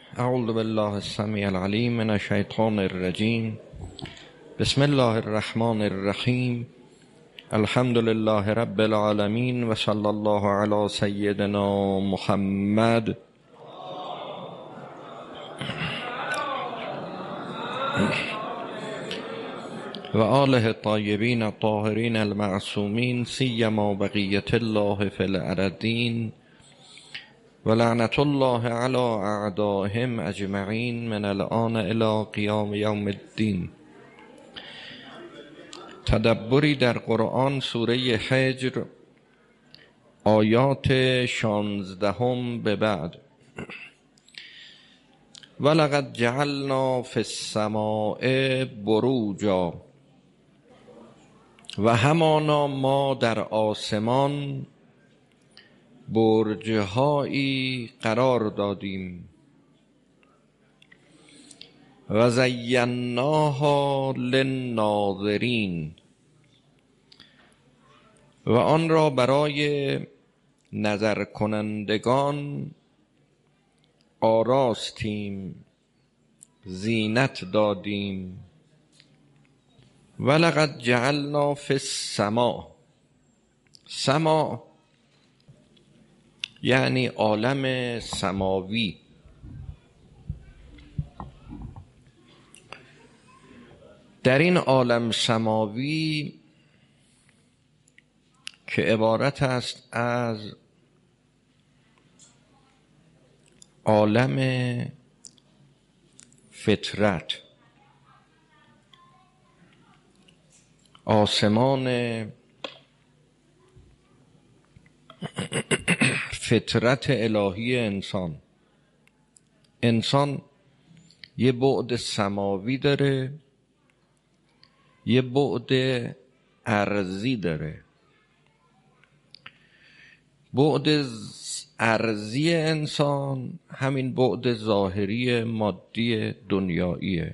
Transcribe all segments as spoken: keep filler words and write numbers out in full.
اعوذ بالله السمیع العلیم من الشیطان الرجیم. بسم الله الرحمن الرحیم. الحمد لله رب العالمین و صلی الله علی سیدنا محمد. و آله الطیبین الطاهرین المعصومین سیما بقیة الله فی الارضین و لعنت الله علی اعدائهم اجمعین من الآن الی قیام یوم الدین. تدبری در قرآن، سوره حجر، آیات شانزدهم به بعد. ولقد جعلنا فی السماء بروجا، و همانا ما در آسمان برج‌هایی قرار دادیم. و زیناها للناظرین، و آن را برای نظر کنندگان آراستیم، زینت دادیم. ولقد جعلنا فی السماء، سما یعنی عالم سماوی. در این عالم سماوی که عبارت است از عالم فطرت، آسمان فطرت الهی انسان. انسان یه بعد سماوی داره، یه بعد ارضی داره. بعد ارضی انسان همین بعد ظاهری مادی دنیاییه.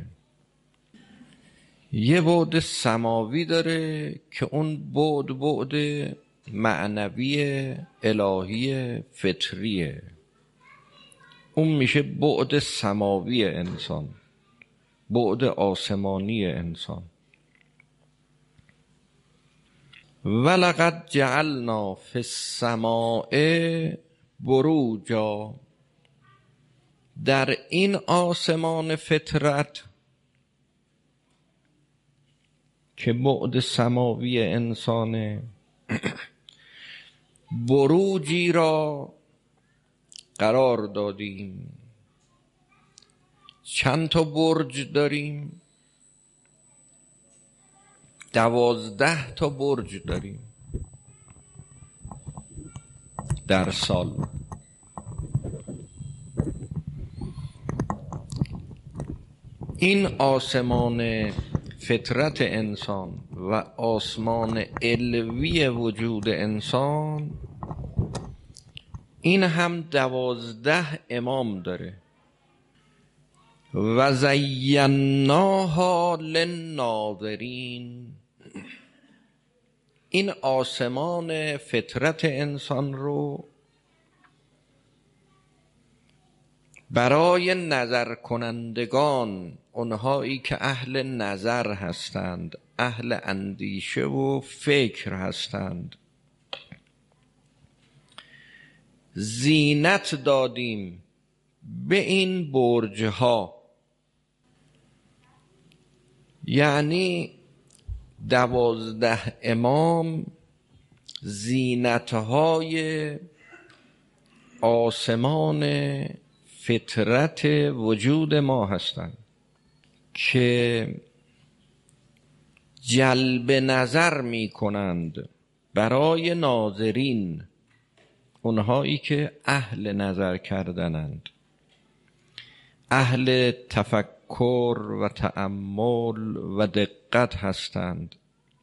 یه بعد سماوی داره که اون بعد بعد معنوی الهی فطریه. اون میشه بعد سماوی انسان، بعد آسمانی انسان. ولقد جعلنا فی السماء بروجا، در این آسمان فطرت که بعد سماوی انسانه، بروجی را قرار دادیم. چند تا برج داریم؟ دوازده تا برج داریم در سال. این آسمان فطرت انسان و آسمان علوی وجود انسان، این هم دوازده امام داره. و زیناها للناظرین، این آسمان فطرت انسان رو برای نظر کنندگان، اونهایی که اهل نظر هستند، اهل اندیشه و فکر هستند، زینت دادیم به این برج‌ها. یعنی دوازده امام زینتهای آسمان فطرت وجود ما هستند که جلب نظر می کنند برای ناظرین، اونهایی که اهل نظر کردنند، اهل تفکر و تأمل و دقت هستند،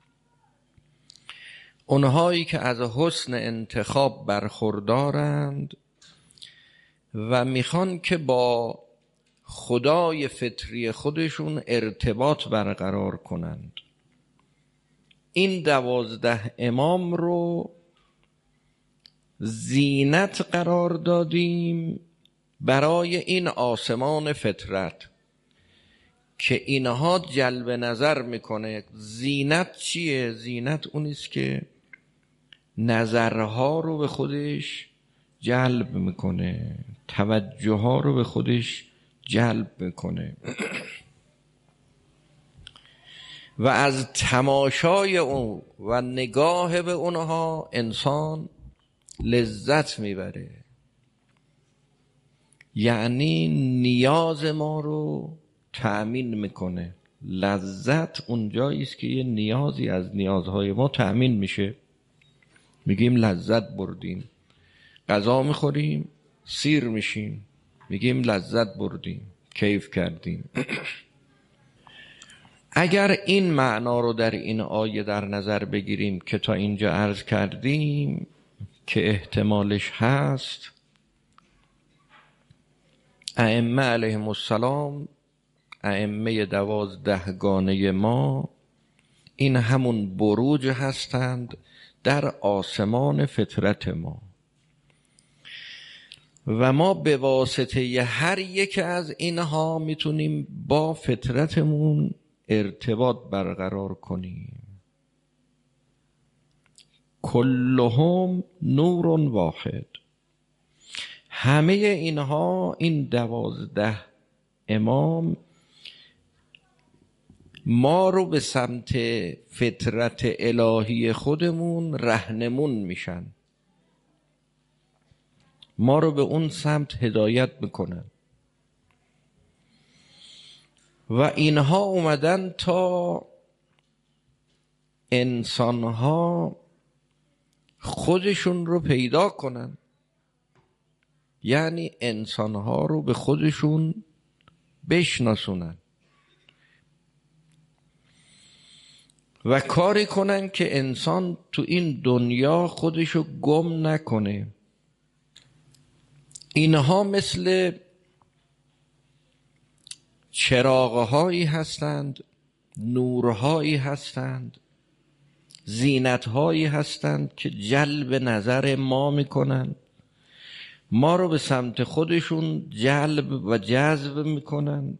اونهایی که از حسن انتخاب برخوردارند و میخوان که با خدای فطری خودشون ارتباط برقرار کنند. این دوازده امام رو زینت قرار دادیم برای این آسمان فطرت که اینها جلب نظر میکنه. زینت چیه؟ زینت اونیست که نظرها رو به خودش جلب میکنه، توجه ها رو به خودش جلب میکنه و از تماشای اون و نگاه به اونها انسان لذت میبره. یعنی نیاز ما رو تأمین میکنه. لذت اونجایی است که یه نیازی از نیازهای ما تأمین میشه. میگیم لذت بردیم. غذا میخوریم سیر میشیم، میگیم لذت بردیم، کیف کردیم. اگر این معنا رو در این آیه در نظر بگیریم که تا اینجا عرض کردیم که احتمالش هست، ائمه علیهم السلام، ائمه دوازدهگانه ما، این همون بروج هستند در آسمان فطرت ما و ما به واسطه هر یک از اینها میتونیم با فطرتمون ارتباط برقرار کنیم. کلهم نور واحد. همه اینها، این دوازده امام، ما رو به سمت فطرت الهی خودمون رهنمون میشن، ما رو به اون سمت هدایت میکنن و اینها اومدن تا انسانها خودشون رو پیدا کنن. یعنی انسانها رو به خودشون بشناسونن و کاری کنن که انسان تو این دنیا خودشو گم نکنه. اینها مثل چراغ‌هایی هستند، نورهایی هستند، زینت‌هایی هستند که جلب نظر ما میکنن، ما رو به سمت خودشون جلب و جذب میکنند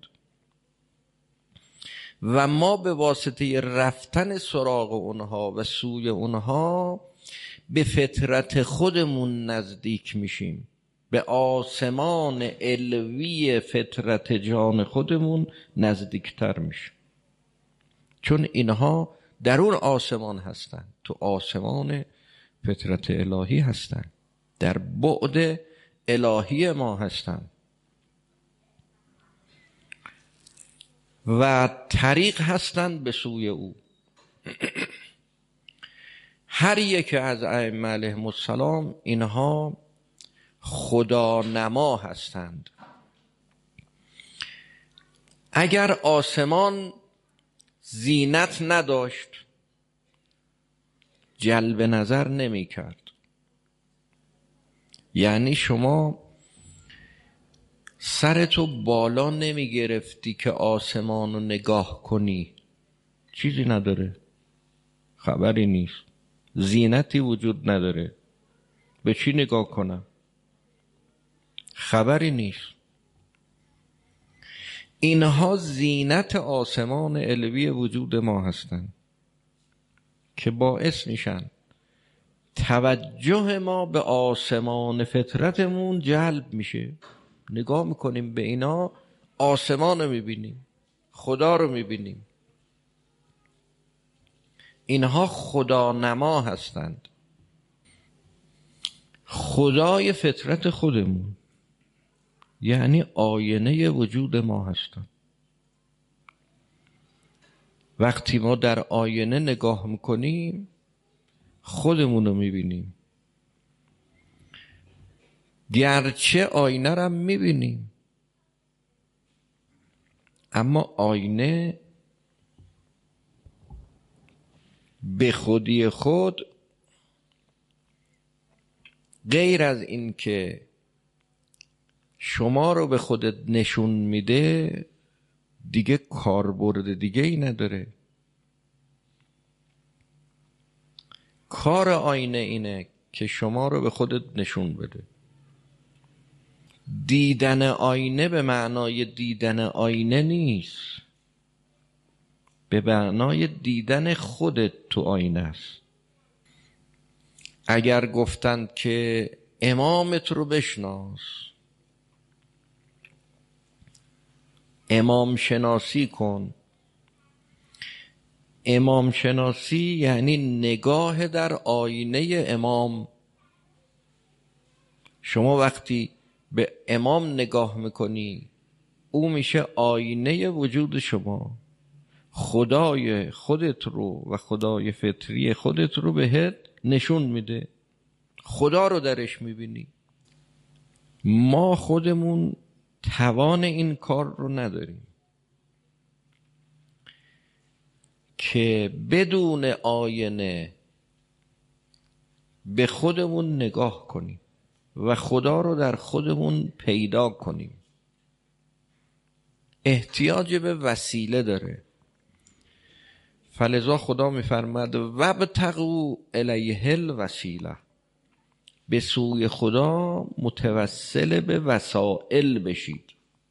و ما به واسطه رفتن سراغ اونها و سوی اونها به فطرت خودمون نزدیک میشیم، به آسمان علوی فطرت جان خودمون نزدیکتر میشیم، چون اینها در اون آسمان هستن، تو آسمان فطرت الهی هستن، در بعد الهی ما هستن و طریق هستند به سوی او. هر یک از ائمه علیهم السلام اینها خدا نما هستند. اگر آسمان زینت نداشت جلب نظر نمی کرد. یعنی شما سرتو بالا نمی گرفتی که آسمان رو نگاه کنی، چیزی نداره، خبری نیست، زینتی وجود نداره، به چی نگاه کنم، خبری نیست. اینها زینت آسمان علوی وجود ما هستند که باعث میشن توجه ما به آسمان فطرتمون جلب میشه. نگاه میکنیم به اینا، آسمان رو میبینیم، خدا رو میبینیم. اینها خدا نما هستند، خدای فطرت خودمون، یعنی آینه وجود ما هستند. وقتی ما در آینه نگاه میکنیم خودمون رو میبینیم، گرچه آینه رو میبینیم اما آینه به خودی خود غیر از این که شما رو به خودت نشون میده دیگه کاربرد دیگه ای نداره. کار آینه اینه که شما رو به خودت نشون بده. دیدن آینه به معنای دیدن آینه نیست، به معنای دیدن خودت تو آینه است. اگر گفتند که امامت رو بشناس، امام شناسی کن، امام شناسی یعنی نگاه در آینه امام. شما وقتی به امام نگاه میکنی، او میشه آینه وجود شما. خدای خودت رو و خدای فطری خودت رو بهت نشون میده، خدا رو درش میبینی. ما خودمون توان این کار رو نداریم که بدون آینه به خودمون نگاه کنیم و خدا رو در خودمون پیدا کنیم. احتیاج به وسیله داره. فلذا خدا میفرماد وابتغوا الیه الوسیله، به سوی خدا متوسل به وسائل بشید.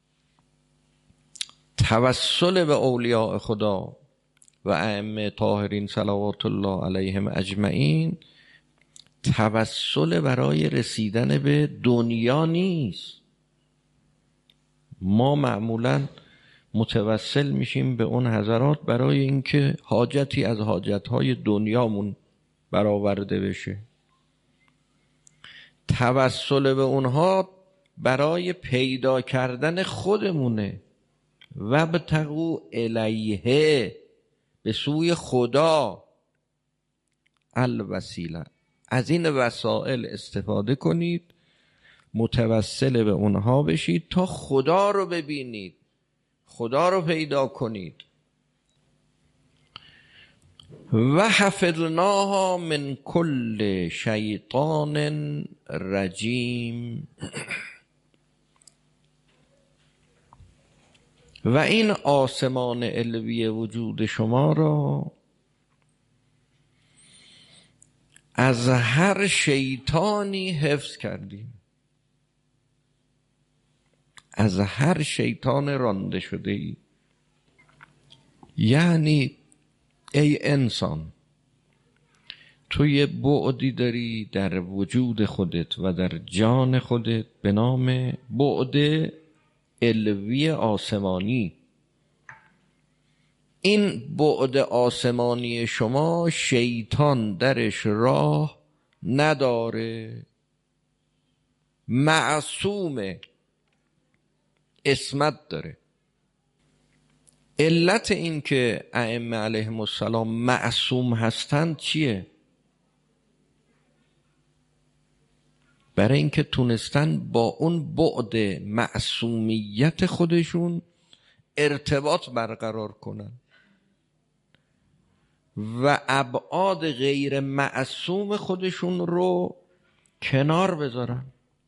توسل به اولیاء خدا و ائمه طاهرین صلوات الله علیهم اجمعین توسل برای رسیدن به دنیا نیست. ما معمولاً متوسل میشیم به اون حضرات برای اینکه حاجتی از حاجتهای دنیامون برآورده بشه. توسل به اونها برای پیدا کردن خودمونه. وابتغوا الیه، به سوی خدا، الوسیله، از این وسائل استفاده کنید، متوسل به اونها بشید تا خدا رو ببینید، خدا رو پیدا کنید. و حفظناها من کل شیطان رجیم. و این آسمان علوی وجود شما را از هر شیطانی حفظ کردیم، از هر شیطان رانده شده ای. یعنی ای انسان، تو یه بعدی داری در وجود خودت و در جان خودت به نام بعد علوی آسمانی. این بعد آسمانی شما شیطان درش راه نداره، معصومه، عصمت داره. علت این که ائمه علیهم السلام معصوم هستند چیه؟ برای اینکه تونستن با اون بعد معصومیت خودشون ارتباط برقرار کنن و ابعاد غیر معصوم خودشون رو کنار بذارن.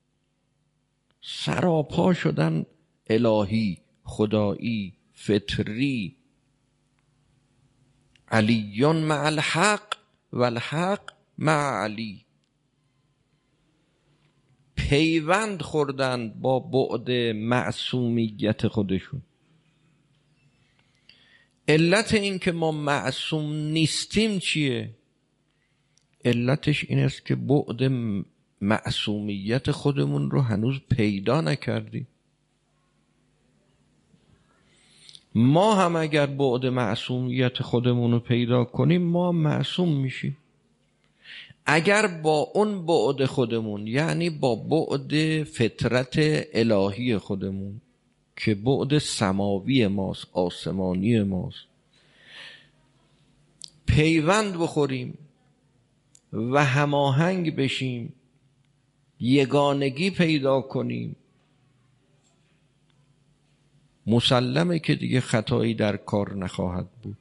سراپا شدن الهی، خدایی، فطری. علیون مع الحق و الحق مع علی. پیوند خوردند با بعد معصومیت خودشون. علت این که ما معصوم نیستیم چیه؟ علتش این است که بعد معصومیت خودمون رو هنوز پیدا نکردیم. ما هم اگر بعد معصومیت خودمون رو پیدا کنیم ما معصوم میشیم. اگر با اون بعد خودمون، یعنی با بعد فطرت الهی خودمون که بعد سماوی ماست، آسمانی ماست، پیوند بخوریم و هماهنگ بشیم، یگانگی پیدا کنیم، مسلمه که دیگه خطایی در کار نخواهد بود.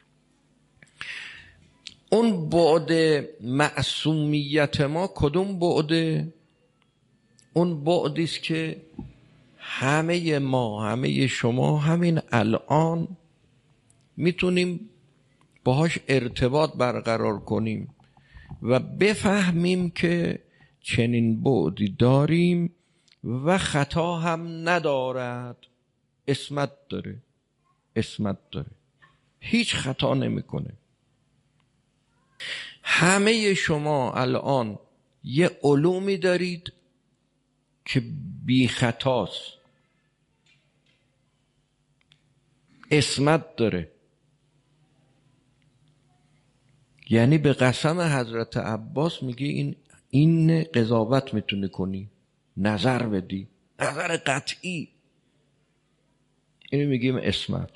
اون بعد معصومیت ما کدوم بعده؟ اون بعدی است که همه ما، همه شما همین الان میتونیم باهاش ارتباط برقرار کنیم و بفهمیم که چنین بعدی داریم و خطا هم ندارد. عصمت داره، عصمت داره، هیچ خطا نمیکنه. همه شما الان یه علومی دارید که بی خطاست، عصمت داره. یعنی به قسم حضرت عباس میگه این این قضاوت میتونه کنی، نظر بدی، نظر قطعی. اینو میگیم عصمت.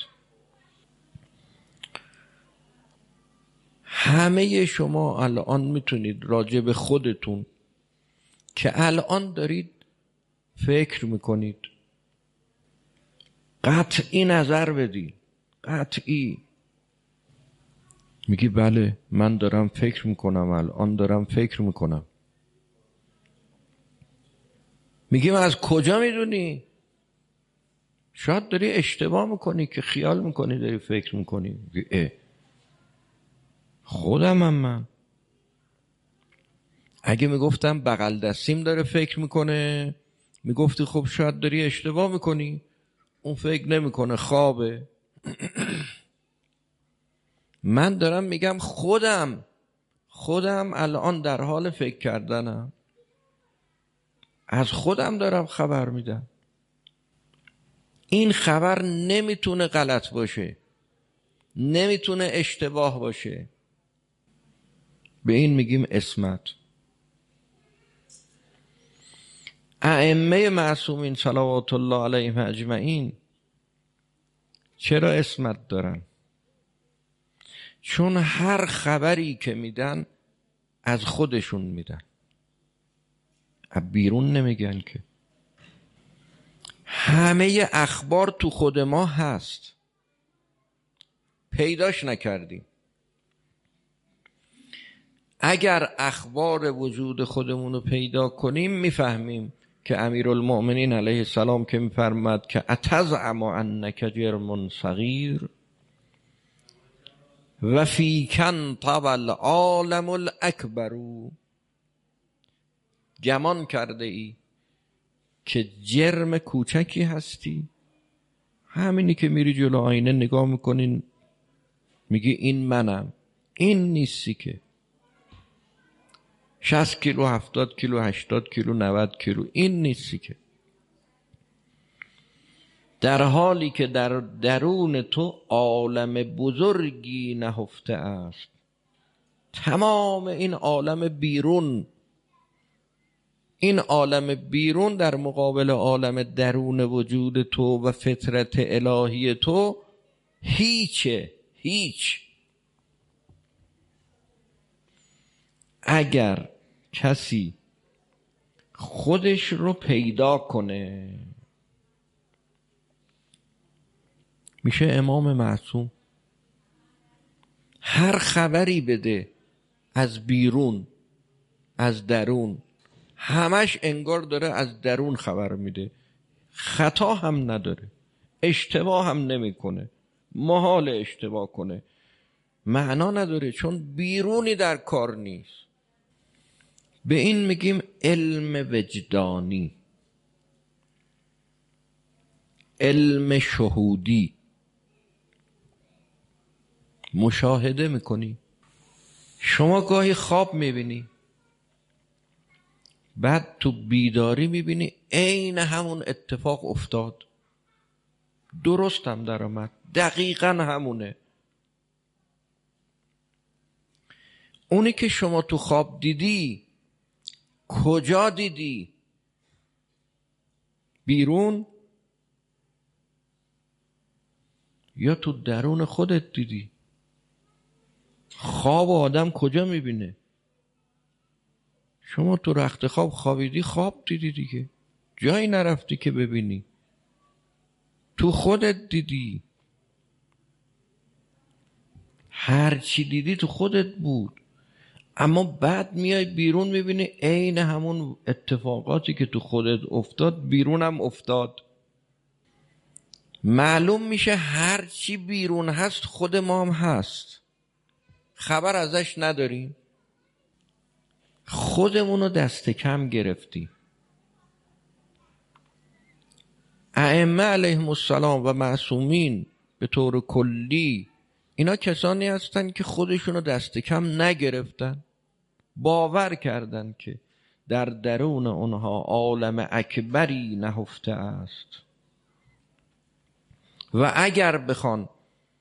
همه شما الان میتونید راجع به خودتون که الان دارید فکر میکنید قطعی نظر بدید، قطعی. میگی بله من دارم فکر میکنم، الان دارم فکر میکنم. میگیم از کجا میدونی؟ شاید داری اشتباه میکنی که خیال میکنی داری فکر میکنی. میگی اه خودم هم من. اگه میگفتم بغل دستیم داره فکر میکنه، میگفتی خب شاید داری اشتباه میکنی، اون فکر نمیکنه، خوابه. من دارم میگم خودم خودم الان در حال فکر کردنم، از خودم دارم خبر میدم. این خبر نمیتونه غلط باشه، نمیتونه اشتباه باشه. به این میگیم عصمت. ائمه معصومین صلوات الله علیهم اجمعین چرا عصمت دارن؟ چون هر خبری که میدن از خودشون میدن، از بیرون نمیگن. که همه اخبار تو خود ما هست، پیداش نکردیم. اگر اخبار وجود خودمون رو پیدا کنیم میفهمیم که امیرالمؤمنین علیه السلام که میفرماد که اتزعم انک جرم صغیر و فیکن طوى العالم الاکبر، گمان کرده ای که جرم کوچکی هستی. همینی که میری جلو آینه نگاه میکنین میگی این منم، این نیستی که شصت کیلو، هفتاد کیلو، هشتاد کیلو، نود کیلو، این نیستی که. در حالی که در درون تو عالم بزرگی نهفته است. تمام این عالم بیرون، این عالم بیرون در مقابل عالم درون وجود تو و فطرت الهی تو هیچه، هیچ. اگر کسی خودش رو پیدا کنه میشه امام معصوم. هر خبری بده از بیرون، از درون، همش انگار داره از درون خبر میده. خطا هم نداره، اشتباه هم نمیکنه، محال اشتباه کنه. معنا نداره چون بیرونی در کار نیست. به این میگیم علم وجدانی، علم شهودی. مشاهده میکنی. شما گاهی خواب میبینی، بعد تو بیداری میبینی عین همون اتفاق افتاد، درست هم در آمد، دقیقا همونه. اونی که شما تو خواب دیدی کجا دیدی؟ بیرون یا تو درون خودت دیدی؟ خواب آدم کجا میبینه؟ شما تو رخت خواب خوابیدی، خواب دیدی دیگه، جایی نرفتی که ببینی، تو خودت دیدی. هر چی دیدی تو خودت بود. اما بعد میای بیرون میبینی عین همون اتفاقاتی که تو خودت افتاد بیرون هم افتاد. معلوم میشه هر چی بیرون هست خود ما هم هست، خبر ازش نداریم. خودمونو دست کم گرفتیم. ائمه علیهم السلام و معصومین به طور کلی اینا کسانی هستن که خودشونو دست کم نگرفتن، باور کردن که در درون اونها عالم اکبری نهفته است و اگر بخوان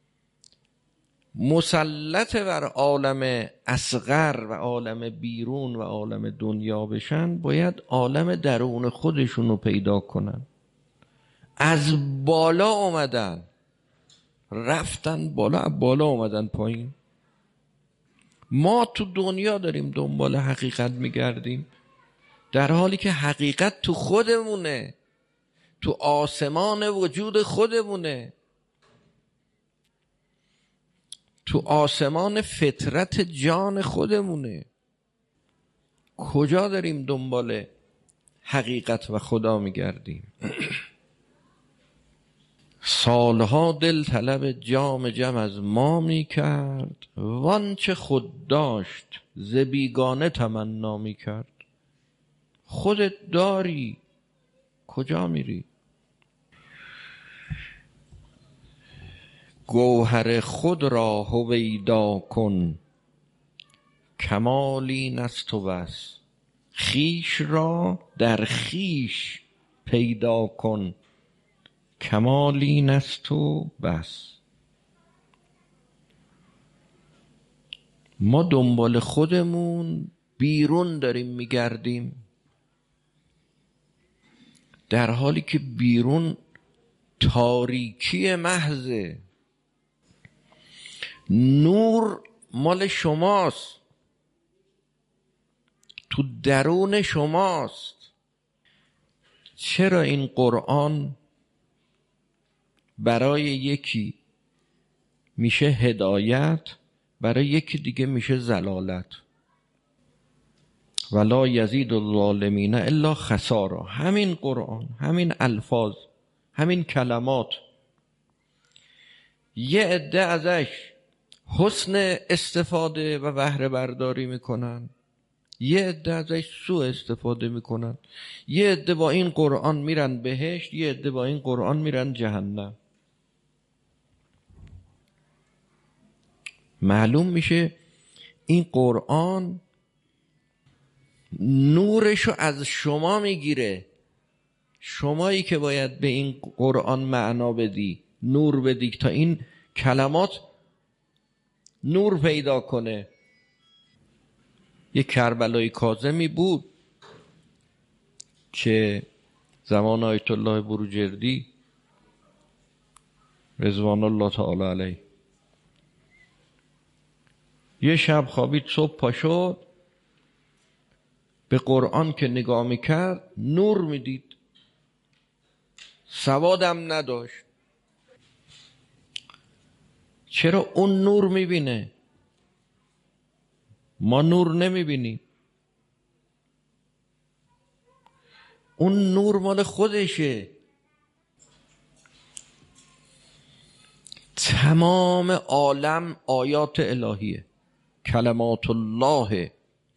مسلط بر عالم اصغر و عالم بیرون و عالم دنیا بشن، باید عالم درون خودشونو پیدا کنن. از بالا اومدن رفتن بالا، از بالا اومدن پایین. ما تو دنیا داریم دنبال حقیقت میگردیم، در حالی که حقیقت تو خودمونه، تو آسمان وجود خودمونه، تو آسمان فطرت جان خودمونه. کجا داریم دنبال حقیقت و خدا میگردیم؟ سالها دل طلب جام جم از ما میکرد، وانچه خود داشت ز بیگانه تمنا میکرد. خودت داری، کجا میری؟ گوهر خود را هویدا کن، کمال این است و بس. خویش را در خویش پیدا کن، کمال این است و بس. ما دنبال خودمون بیرون داریم میگردیم، در حالی که بیرون تاریکی محضه. نور مال شماست، تو درون شماست. چرا این قرآن برای یکی میشه هدایت، برای یکی دیگه میشه ضلالت؟ ولا یزید الظالمین الا خسارا. همین قرآن، همین الفاظ، همین کلمات، یه عده ازش حسن استفاده و بهره برداری میکنن، یه عده ازش سوء استفاده میکنن. یه عده با این قرآن میرن بهشت، یه عده با این قرآن میرن جهنم. معلوم میشه این قرآن نورشو از شما میگیره. شمایی که باید به این قرآن معنا بدی، نور بدی تا این کلمات نور پیدا کنه. یک کربلای کاظمی بود که زمان آیت الله بروجردی رضوان الله تعالی علیه، یه شب خوابید، صبح پا شد، به قرآن که نگاه میکرد نور میدید، سوادم نداشت. چرا اون نور میبینه، ما نور نمیبینیم؟ اون نور مال خودشه. تمام عالم آیات الهیه، کلمات الله.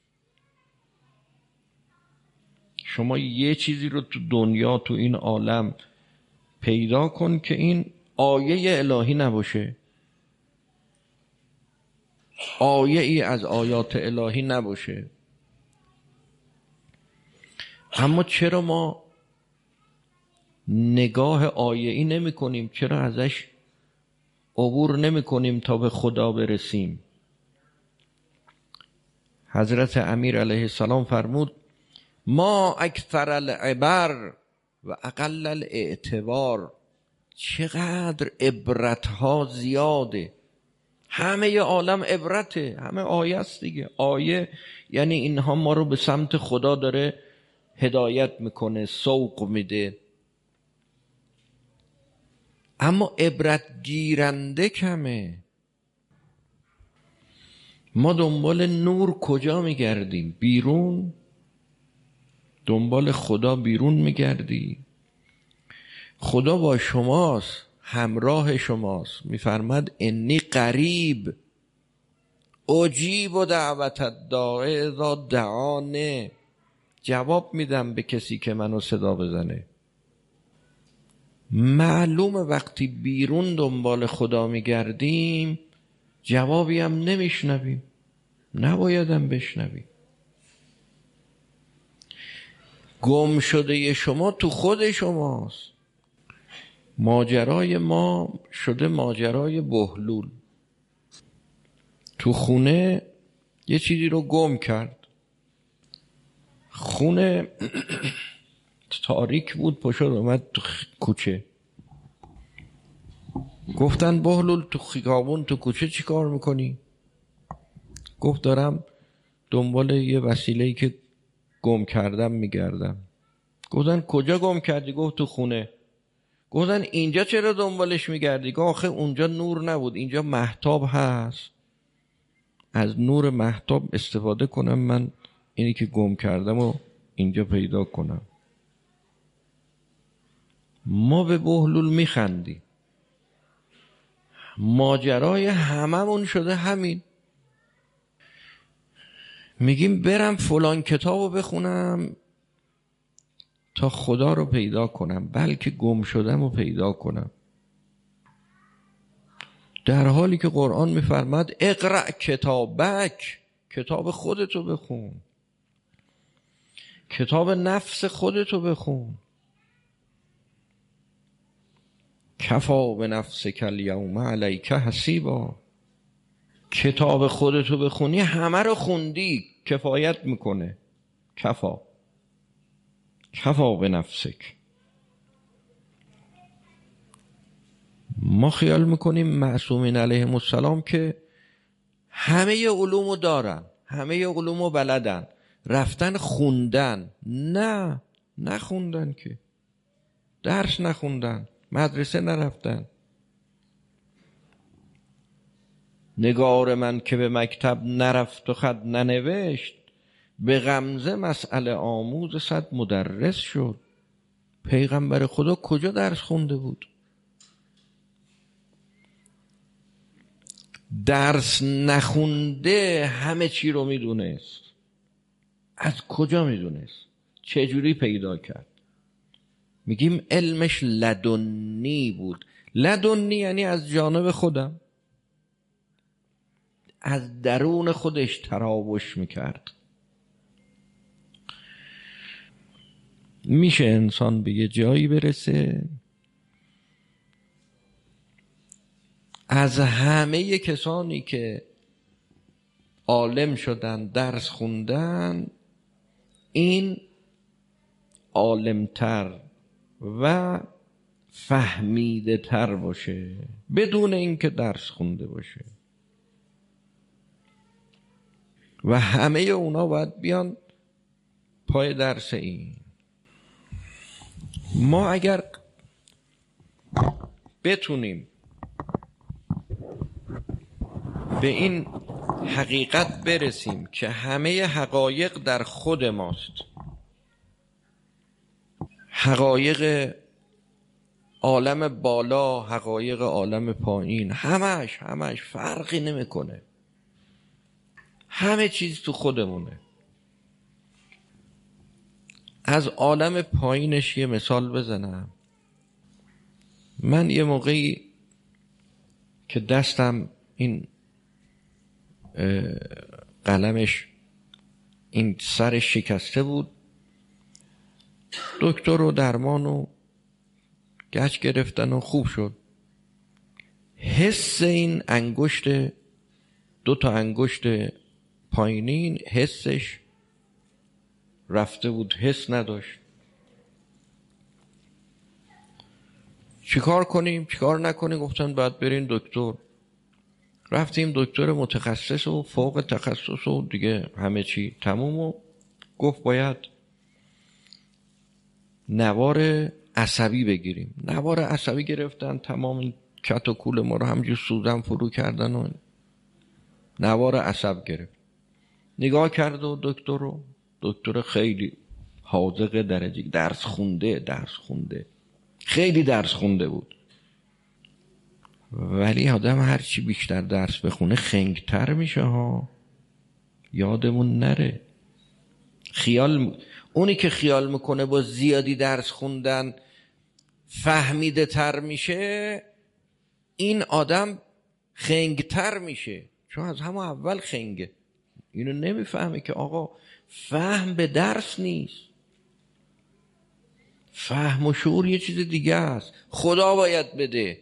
شما یه چیزی رو تو دنیا، تو این عالم پیدا کن که این آیه الهی نباشه، آیه ای از آیات الهی نباشه. اما چرا ما نگاه آیه ای نمی کنیم؟ چرا ازش عبور نمی کنیم تا به خدا برسیم؟ حضرت امیر علیه السلام فرمود ما اکثر العبر و اقل الاعتبار. چقدر عبرتها زیاده. همه ی عالم عبرته، همه آیه است دیگه. آیه یعنی اینها ما رو به سمت خدا داره هدایت میکنه، سوق میده. اما عبرت گیرنده کمه. ما دنبال نور کجا میگردیم؟ بیرون. دنبال خدا بیرون میگردی. خدا با شماست، همراه شماست. میفرماد انی قریب اجیب دعوت الداع اذا دعانه. جواب میدم به کسی که منو صدا بزنه. معلومه وقتی بیرون دنبال خدا میگردیم جوابی هم نمیشنویم، نبایدم بشنویم. گم شده شما تو خود شماست. ماجرای ما شده ماجرای بهلول. تو خونه یه چیزی رو گم کرد. خونه تاریک بود، پشت اومد تو کوچه. گفتن بهلول تو خیابون تو کوچه چی کار میکنی؟ گفت دارم دنبال یه وسیله‌ای که گم کردم میگردم. گفتن کجا گم کردی؟ گفت تو خونه. گفتن اینجا چرا دنبالش میگردی؟ گفت آخه اونجا نور نبود، اینجا مهتاب هست، از نور مهتاب استفاده کنم من اینی که گم کردم و اینجا پیدا کنم. ما به بهلول میخندیم. ماجرای هممون شده همین. میگیم برم فلان کتابو بخونم تا خدا رو پیدا کنم، بلکه گم شدم رو پیدا کنم، در حالی که قرآن میفرماد اقرأ کتابک، کتاب خودتو بخون، کتاب نفس خودتو بخون. کفا بنفسک الیوم علیک حسیبا. کتاب خودتو بخونی همه رو خوندی، کفایت میکنه. کفا کفا بنفسک. ما خیال میکنیم معصومین علیهم السلام که همه علومو دارن، همه علومو بلدن، رفتن خوندن. نه، نخوندن که، درس نخوندن، مدرسه نرفتن. نگار من که به مکتب نرفت و خط ننوشت، به غمزه مسئله آموز صد مدرس شد. پیغمبر خدا کجا درس خونده بود؟ درس نخونده همه چی رو میدونست. از کجا میدونست؟ چجوری پیدا کرد؟ میگیم علمش لدنی بود. لدنی یعنی از جانب خودم، از درون خودش تراوش میکرد. میشه انسان به یه جایی برسه از همه کسانی که عالم شدن، درس خوندن، این عالمتر و فهمیده تر باشه بدون اینکه درس خونده باشه. و همه اونا باید بیان پای درس این. ما اگر بتونیم به این حقیقت برسیم که همه حقایق در خود ماست، حقایق عالم بالا، حقایق عالم پایین، همش همش فرقی نمیکنه، همه چیز تو خودمونه. از عالم پایینش یه مثال بزنم. من یه موقعی که دستم این قلمش این سر شکسته بود، دکتر و درمان و گچ گرفتن و خوب شد. حس این انگشت، دو تا انگشت پایینین، حسش رفته بود، حس نداشت. چیکار کنیم چیکار نکنیم؟ گفتن باید برین دکتر. رفتیم دکتر متخصص و فوق تخصص و دیگه همه چی تموم و گفت باید نوار عصبی بگیریم. نوار عصبی گرفتن، تمام کت و کول ما رو همجور سوزن فرو کردن و نوار عصب گرفت. نگاه کرد و دکتر رو، دکتر خیلی حاذق درجه، درس خونده درس خونده خیلی درس خونده بود. ولی آدم هرچی بیشتر درس بخونه خنگتر میشه ها، یادمون نره. خیال اونی که خیال میکنه با زیادی درس خوندن فهمیده تر میشه این آدم خنگتر میشه، چون از همون اول خنگه. اینو نمیفهمه که آقا فهم به درس نیست، فهم و شعور یه چیز دیگه است، خدا باید بده.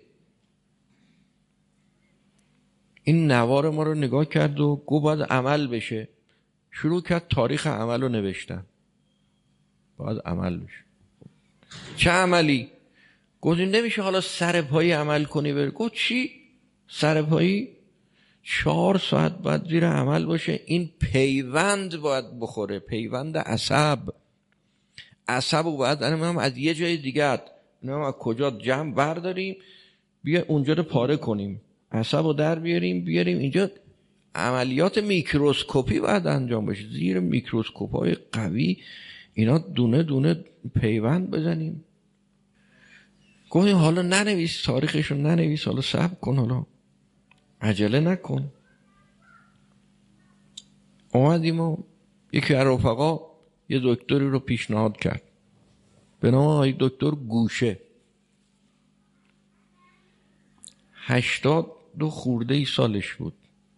این نوار ما رو نگاه کرد و گفت باید عمل بشه، شروع کرد تاریخ عمل رو نوشتن، باید عمل بشه. چه عملی؟ گفت نمیشه حالا سر پایی عمل کنی بره. گفت چی؟ سر پایی؟ چهار ساعت باید زیر عمل باشه. این پیوند باید بخوره، پیوند عصب. عصب رو باید هم از یه جای دیگه از کجا جمع برداریم بیا اونجا رو پاره کنیم، عصب رو در بیاریم بیاریم اینجا. عملیات میکروسکوپی باید انجام بشه، زیر میکروسکوپ های قوی اینا دونه دونه پیوند بزنیم. گفتیم حالا ننویس تاریخشو، ننویس، حالا صبر کن، حالا عجله نکن. اومدیم و یکی از رفقا یه دکتری رو پیشنهاد کرد به نام آقای دکتر گوشه. هشتاد دو خورده ای سالش بود.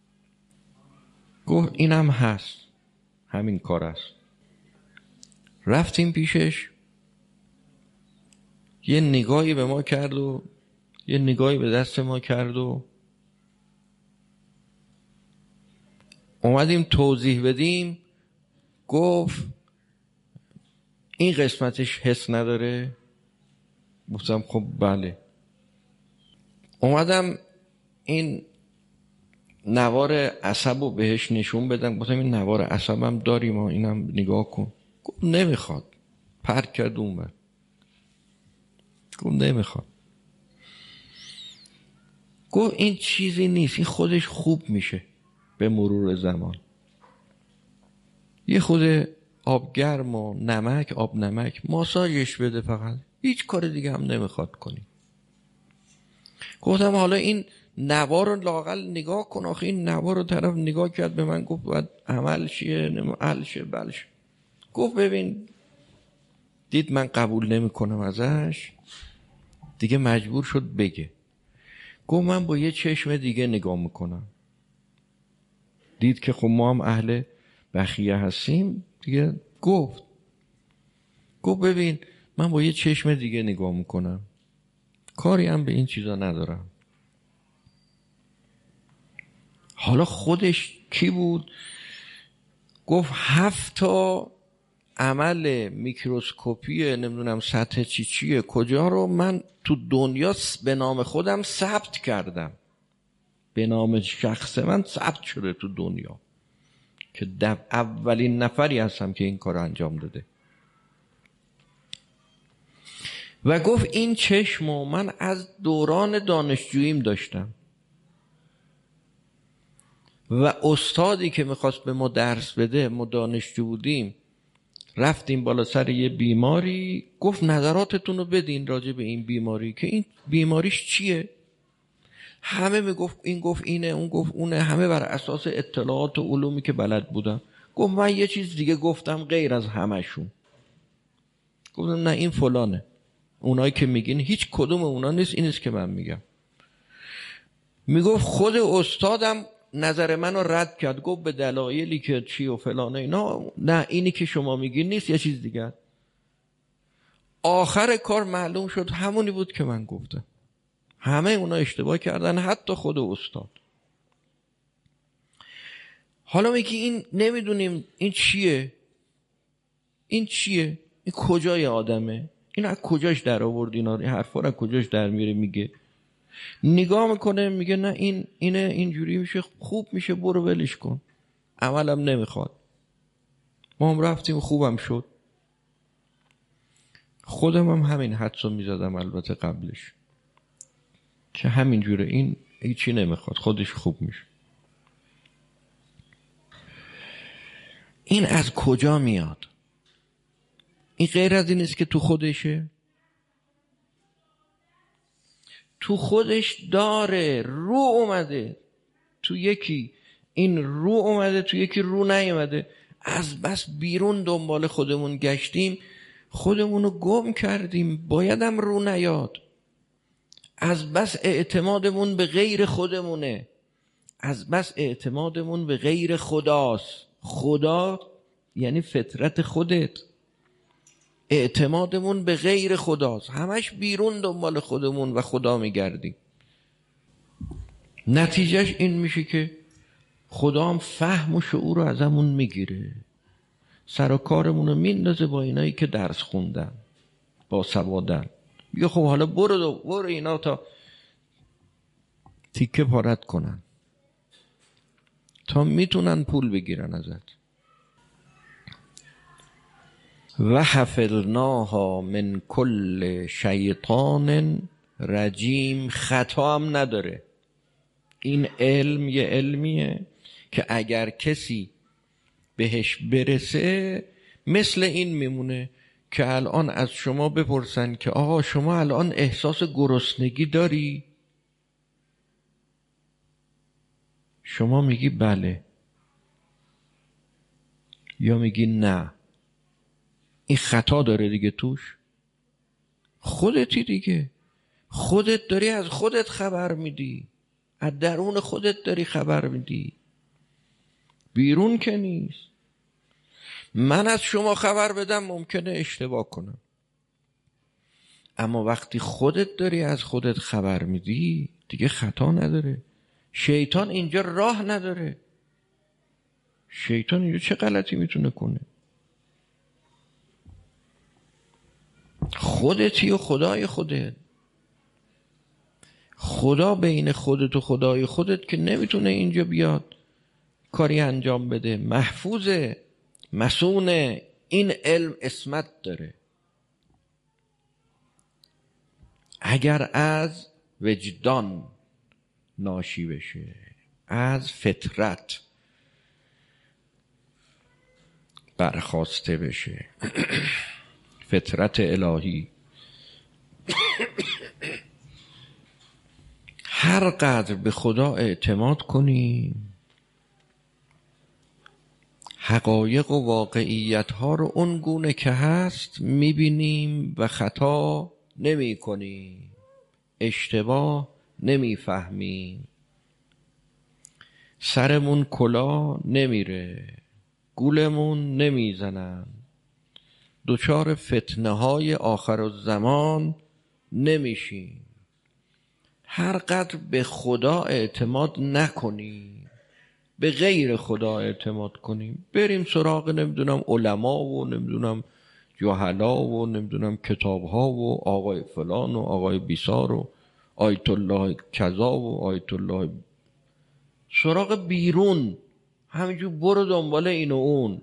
گفت اینم هست، همین کار است. رفتیم پیشش، یه نگاهی به ما کرد و یه نگاهی به دست ما کرد و اومدیم توضیح بدیم. گفت این قسمتش حس نداره؟ گفتم خب بله. اومدم این نوار عصب رو بهش نشون بدم، گفتم این نوار عصب هم داریم و اینم نگاه کن. گفت نمیخواد، پرک کرد اون بر. گفت نمیخواد. گفت این چیزی نیست، این خودش خوب میشه به مرور زمان. یه خود آب گرم و نمک، آب نمک ماساژش بده فقط، هیچ کار دیگه هم نمیخواد کنی. گفتم حالا این نوار رو لااقل نگاه کن. آخه این نوار رو طرف نگاه کرد به من گفت باید عمل شه، نمال شه، بلش. گفت ببین، دید من قبول نمی کنم ازش دیگه، مجبور شد بگه. گفت من با یه چشم دیگه نگاه میکنم. دید که خب ما هم اهل بخیه هستیم دیگه. گفت گفت ببین من با یه چشم دیگه نگاه میکنم، کاری هم به این چیزا ندارم. حالا خودش کی بود؟ گفت هفت تا عمل میکروسکوپی نمیدونم سطح چی چیه کجا رو من تو دنیا به نام خودم ثبت کردم، به نام شخص من ثبت شده تو دنیا، که اولین نفری هستم که این کار انجام داده. و گفت این چشمو من از دوران دانشجوییم داشتم و استادی که میخواست به ما درس بده، ما دانشجو بودیم، رفتیم بالا سر یه بیماری، گفت نظراتتون رو بدین راجع به این بیماری، که این بیماریش چیه. همه میگفت این گفت اینه، اون گفت اونه، همه بر اساس اطلاعات و علومی که بلد بودن. گفت من یه چیز دیگه گفتم غیر از همشون. گفتم نه این فلانه، اونایی که میگین هیچ کدوم اونا نیست، این نیست که من میگم. میگفت خود استادم نظر منو رد کرد، گفت به دلایلی که چی و فلانه اینا، نه اینی که شما میگین نیست، یه چیز دیگه. آخر کار معلوم شد همونی بود که من گفتم. همه اونا اشتباه کردن، حتی خود استاد. حالا میگی این نمیدونیم این چیه، این چیه، این کجای آدمه، این از کجاش در آورد اینا، این حرفا رو از کجاش در میاره میگه. نگاه میکنه میگه نه این اینه، اینجوری میشه، خوب میشه، برو ولش کن، عملم نمیخواد. ما هم رفتیم خوبم شد. خودم هم همین حدسو میزدم البته قبلش که همینجوره، این هیچی نمیخواد، خودش خوب میشه. این از کجا میاد؟ این غیر از این نیست که تو خودشه؟ تو خودش داره، رو اومده تو یکی، این رو اومده تو یکی، رو نیومده. از بس بیرون دنبال خودمون گشتیم خودمونو گم کردیم، بایدم رو نیاد. از بس اعتمادمون به غیر خودمونه، از بس اعتمادمون به غیر خداست. خدا یعنی فطرت خودت، اعتمادمون به غیر خداست، همش بیرون دنبال خودمون و خدا میگردیم. نتیجهش این میشه که خدا هم فهم و شعور رو ازمون میگیره، سر و کارمون رو میندازه با اینایی که درس خوندن، با سوادن. میگه خب حالا برو دو برو اینا تا تیکه پارت کنن تا میتونن پول بگیرن ازت. و حفظناها من کل شیطان رجیم. خطا هم نداره. این علم یه علمیه که اگر کسی بهش برسه مثل این میمونه که الان از شما بپرسن که آقا شما الان احساس گرسنگی داری؟ شما میگی بله یا میگی نه. این خطا داره دیگه توش. خودتی دیگه، خودت داری از خودت خبر میدی، از درون خودت داری خبر میدی، بیرون که نیست. من از شما خبر بدم ممکنه اشتباه کنم، اما وقتی خودت داری از خودت خبر میدی دیگه خطا نداره. شیطان اینجا راه نداره. شیطان اینجا چه غلطی میتونه کنه؟ خودتی و خدای خودت. خدا بین خودت و خدای خودت که نمیتونه اینجا بیاد کاری انجام بده. محفوظه، مسونه. این علم عصمت داره. اگر از وجدان ناشی بشه، از فطرت برخواسته بشه، فطرت الهی، هر قدر به خدا اعتماد کنیم حقایق و واقعیت ها رو اون گونه که هست میبینیم و خطا نمی کنیم، اشتباه نمی فهمیم، سرمون کلا نمیره، گولمون نمیزنن، دچار فتنه های آخر الزمان نمیشیم. هر قدر به خدا اعتماد نکنیم، به غیر خدا اعتماد کنیم، بریم سراغ نمیدونم علما و نمیدونم جهلا و نمیدونم کتاب ها و آقای فلان و آقای بیسار و آیت الله کذا و آیت الله، سراغ بیرون، همینجور برو دنبال این و اون،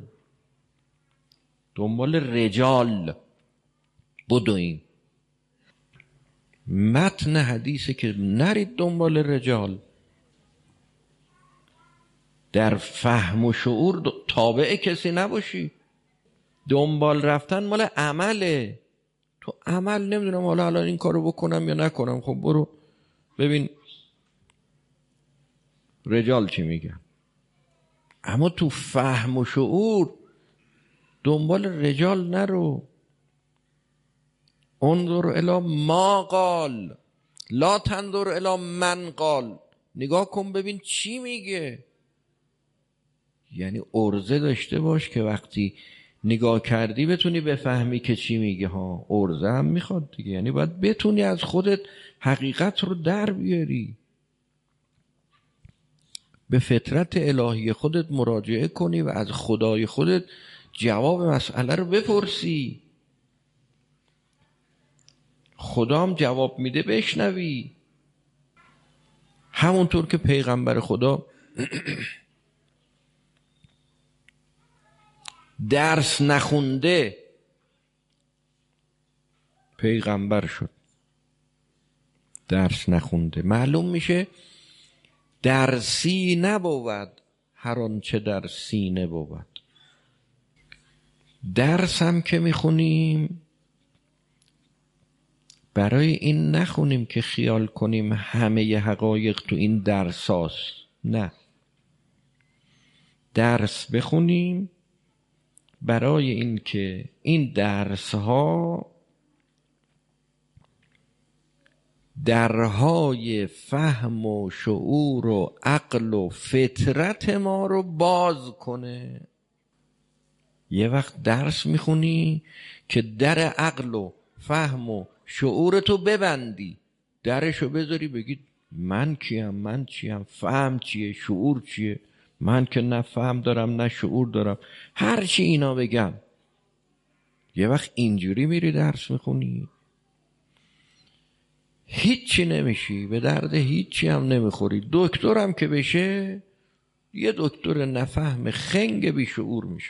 دنبال رجال بدویم. متن حدیثه که نرید دنبال رجال. در فهم و شعور تابع کسی نباشی. دنبال رفتن مال عمله. تو عمل نمیدونم حالا الان این کارو بکنم یا نکنم، خب برو ببین رجال چی میگن. اما تو فهم و شعور دنبال رجال نرو. انظر الی ما قال لا تنظر الی من قال. نگاه کن ببین چی میگه. یعنی عرضه داشته باش که وقتی نگاه کردی بتونی بفهمی که چی میگه ها. عرضه هم میخواد دیگه، یعنی باید بتونی از خودت حقیقت رو در بیاری، به فطرت الهی خودت مراجعه کنی و از خدای خودت جواب مسئله رو بپرسی. خدا هم جواب میده بشنوی. همونطور که پیغمبر خدا درس نخونده پیغمبر شد، درس نخونده. معلوم میشه درسی نبود هر آنچه در سینه بود. درس هم که میخونیم برای این نخونیم که خیال کنیم همه حقایق تو این درس هاست. نه، درس بخونیم برای این که این درس ها درهای فهم و شعور و عقل و فطرت ما رو باز کنه. یه وقت درس میخونی که در عقل و فهم و شعورتو ببندی، درشو بذاری بگید من کیم، من چیم، فهم چیه، شعور چیه، من که نه فهم دارم نه شعور دارم، هر چی اینا بگم. یه وقت اینجوری میری درس میخونی هیچی نمیشی، به درد هیچی هم نمیخوری. دکترم که بشه یه دکتر نفهم خنگ بی شعور میشه.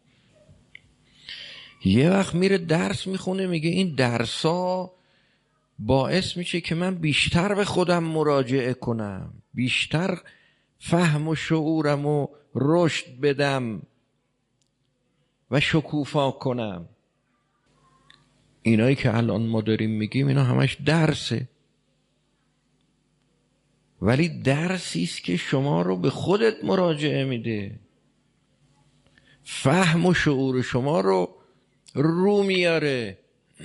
یه وقت میره درس میخونه میگه این درسا باعث میشه که من بیشتر به خودم مراجعه کنم، بیشتر فهم و شعورم و رشد بدم و شکوفا کنم. اینایی که الان ما داریم میگیم اینا همش درسه، ولی درسی است که شما رو به خودت مراجعه میده، فهم و شعور شما رو رو میاره.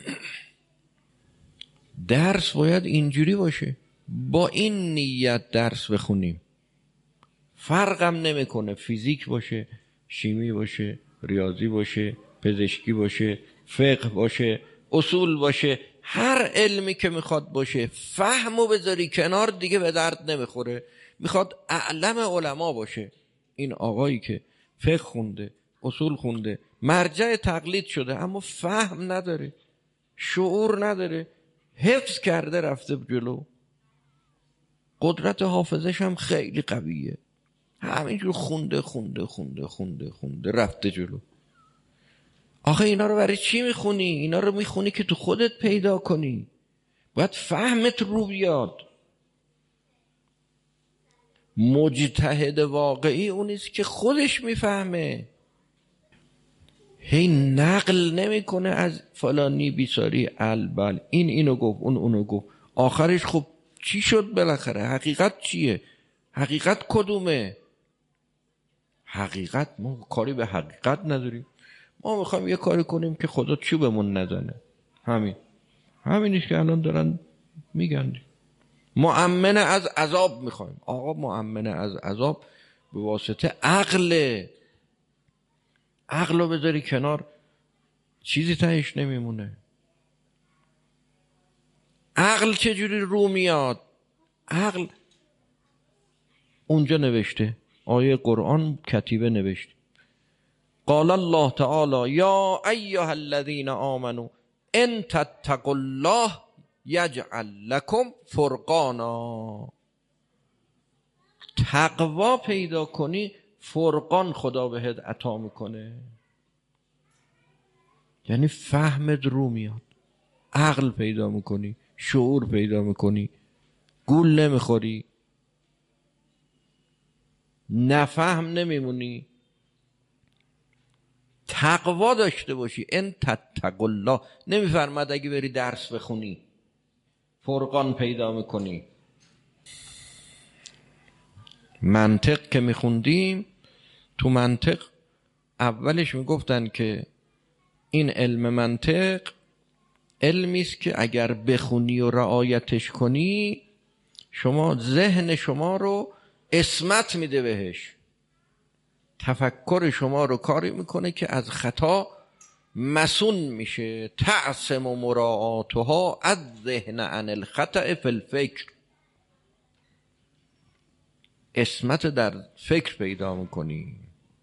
درس باید اینجوری باشه، با این نیت درس بخونیم. فرقم نمیکنه فیزیک باشه، شیمی باشه، ریاضی باشه، پزشکی باشه، فقه باشه، اصول باشه، هر علمی که میخواد باشه، فهمو بذاری کنار دیگه به درد نمیخوره. میخواد اعلم علما باشه، این آقایی که فقه خونده، اصول خونده، مرجع تقلید شده، اما فهم نداره، شعور نداره، حفظ کرده رفته جلو، قدرت حافظش هم خیلی قویه، همینجور خونده خونده خونده خونده خونده رفته جلو. آخه اینا رو برای چی میخونی؟ اینا رو میخونی که تو خودت پیدا کنی، باید فهمت رو بیاد. مجتهد واقعی اونیست که خودش میفهمه، هی نقل نمیکنه از فلانی بیساری البل، این اینو گفت اون اونو گفت، آخرش خب چی شد بالاخره؟ حقیقت چیه؟ حقیقت کدومه؟ حقیقت ما کاری به حقیقت نداریم، ما میخوایم یه کاری کنیم که خدا چوبمون نزنه. همین همینیش که الان دارن میگن مؤمن از عذاب میخوایم. آقا مؤمن از عذاب به واسطه عقل، عقل رو بذاری کنار چیزی تهش نمیمونه. عقل چجوری رو میاد؟ عقل اونجا نوشته، آیه قرآن کتیبه نوشته، قال الله تعالی یا ایها الذین آمنوا ان تتقوا الله یجعل لکم فرقانا. تقوا پیدا کنی فرقان خدا بهت عطا میکنه، یعنی فهمت رو میاد، عقل پیدا میکنی، شعور پیدا میکنی، گول نمیخوری، نفهم نمیمونی. تقوا داشته باشی. ان تتقوا الله نمیفرماد اگه بری درس بخونی فرقان پیدا میکنی. منطق که میخوندیم، تو منطق اولش میگفتن که این علم منطق علمی است که اگر بخونی و رعایتش کنی شما ذهن شما رو عصمت میده بهش، تفکر شما رو کاری میکنه که از خطا مسون میشه. تعصم و مراعاتها از ذهن عن الخطأ فی الفکر، عصمت در فکر پیدا میکنی.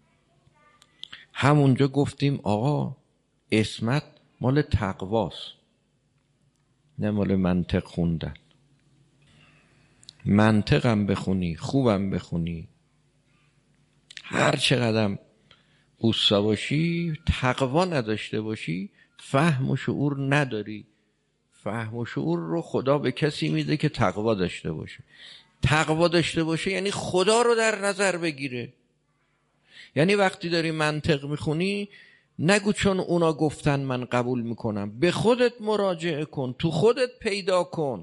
همونجا گفتیم آقا عصمت مال تقواست نه مال منطق خوندن. منطقم بخونی، خوبم بخونی، هر چقدرم اوستا باشی، تقوا نداشته باشی فهم و شعور نداری. فهم و شعور رو خدا به کسی میده که تقوا داشته باشه. تقوا داشته باشه یعنی خدا رو در نظر بگیره. یعنی وقتی داری منطق میخونی نگو چون اونا گفتن من قبول میکنم، به خودت مراجعه کن، تو خودت پیدا کن،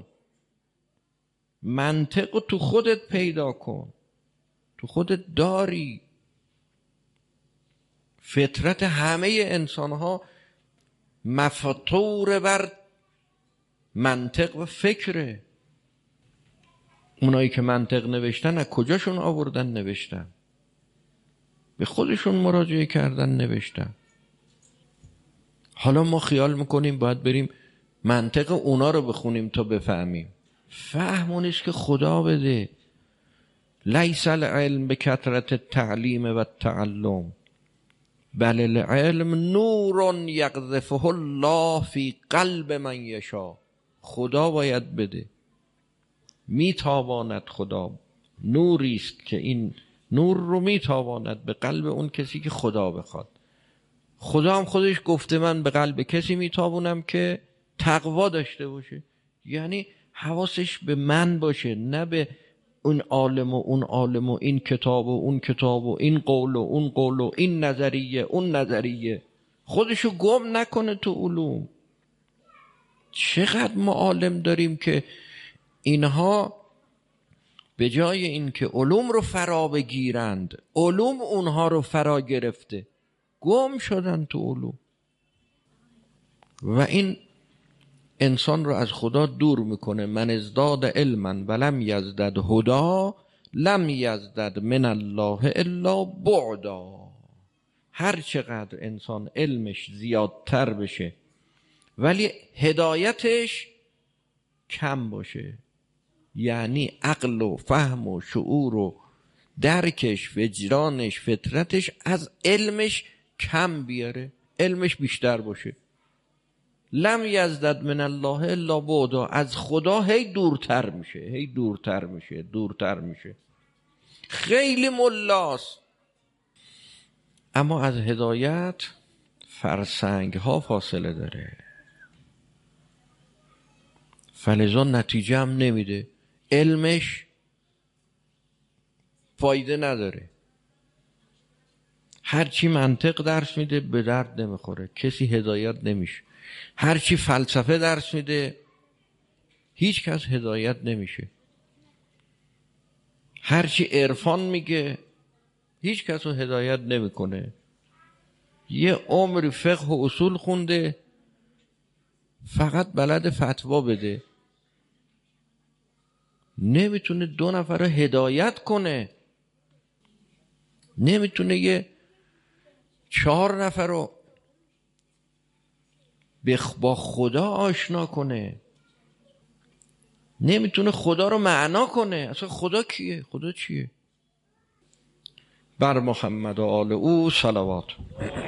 منطق رو تو خودت پیدا کن، تو خودت داری. فطرت همه انسان ها مفطور بر منطق و فکره. اونایی که منطق نوشتن از کجاشون آوردن نوشتن؟ به خودشون مراجعه کردن نوشتن. حالا ما خیال میکنیم باید بریم منطق اونا رو بخونیم تا بفهمیم. فهم اونیست که خدا بده. لیس العلم به کثرت التعلیم و التعلم بل العلم نور یقذفه الله فی قلب من یشاء. خدا باید بده، میتواند خدا، نوریست که این نور رو میتواند به قلب اون کسی که خدا بخواد. خدا هم خودش گفته من به قلب کسی میتابونم که تقوا داشته باشه، یعنی حواسش به من باشه، نه به اون عالم و اون عالم و این کتاب و اون کتاب و این قول و اون قول و این نظریه اون نظریه. خودشو گم نکنه تو علوم. چقدر ما عالم داریم که اینها به جای این که علوم رو فرا بگیرند، علوم اونها رو فرا گرفته، گم شدن تو علوم و این انسان رو از خدا دور میکنه. من ازداد علما ولم یزدد هدا لم یزدد من الله الا بعدا. هر چقدر انسان علمش زیادتر بشه ولی هدایتش کم باشه، یعنی عقل و فهم و شعور و درکش، وجدانش، فطرتش از علمش کم بیاره، علمش بیشتر باشه، لم یزدد من الله الا بعدا، از خدا هی دورتر میشه، هی دورتر میشه، دورتر میشه. خیلی ملاست اما از هدایت فرسنگ ها فاصله داره، فلذا نتیجه هم نمیده، علمش فایده نداره. هرچی منطق درس میده به درد نمیخوره، کسی هدایت نمیشه. هرچی فلسفه درس میده هیچ کس هدایت نمیشه. هرچی عرفان میگه هیچ کس رو هدایت نمیکنه. یه عمر فقه و اصول خونده فقط بلد فتوا بده، نمیتونه دو نفر رو هدایت کنه، نمیتونه یه چهار نفر رو با خدا آشنا کنه، نمیتونه خدا رو معنا کنه. اصلا خدا کیه؟ خدا چیه؟ بر محمد و آل او صلوات.